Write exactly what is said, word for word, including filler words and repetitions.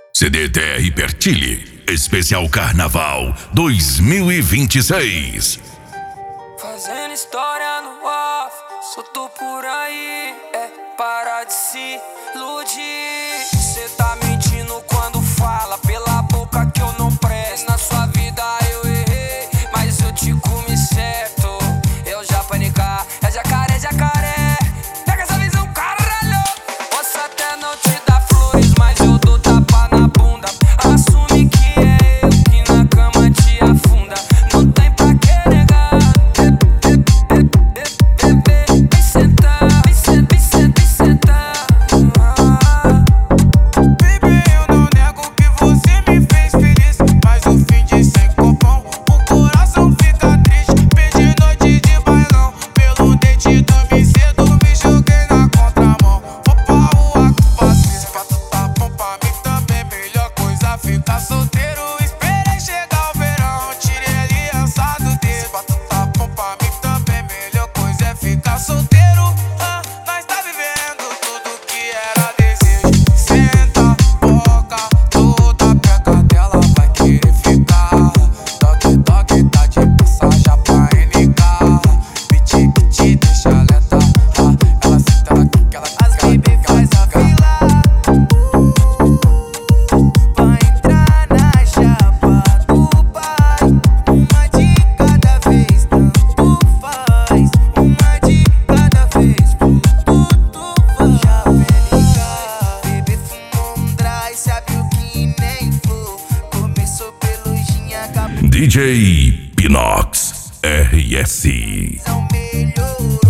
C D T R Pertile, especial Carnaval dois mil e vinte e seis. Fazendo história no off, solto por aí, é para de se iludir. Cê tá mentindo quando fala pela boca que eu não presto. Na sua vida eu errei, mas eu te comi certo. Eu já panicar, é jacaré, jacaré. Pega essa visão, caralho. Posso até não te dar flores, mas eu dou tapa na bunda. Assume que é eu que na cama te afunda. Não tem pra que negar. Vem sentar, vem sentar, vem sentar, vem sentar. Baby, eu não nego que você me fez feliz, mas o fim de sem copão, o coração fica triste. Perdi noite de bailão, pelo dente dormi cedo, me joguei na contramão. Vou pra rua com paciência, pra tu tá bom pra mim também. Melhor coisa ficar solteiro. Esperei chegar o verão, tirei a aliança do dedo. Pra tu tá bom pra mim também. Melhor coisa é ficar solteiro. Ah, nós tá vivendo tudo que era desejo. Senta, boca, toda pega dela vai querer ficar. Toque, toque, tá de passagem pra N K. Piti, piti, deixa lenta. Ah, ela senta, ela quica, ela quica. As baby faz a fila, vai entrar na chapa do pai. Uma de cada vez, tanto faz. Uma de cada vez, tudo faz. Já ligar, bebê fumou um dry, sabe o que nem flor. Começou pelo gin, acabou D J Pinox R S. não melhorou.